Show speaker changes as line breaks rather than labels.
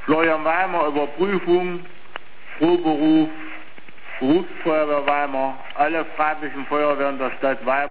Florian Weimar Überprüfung, Proberuf, Berufsfeuerwehr Weimar, alle Freiwilligen Feuerwehren der Stadt Weimar.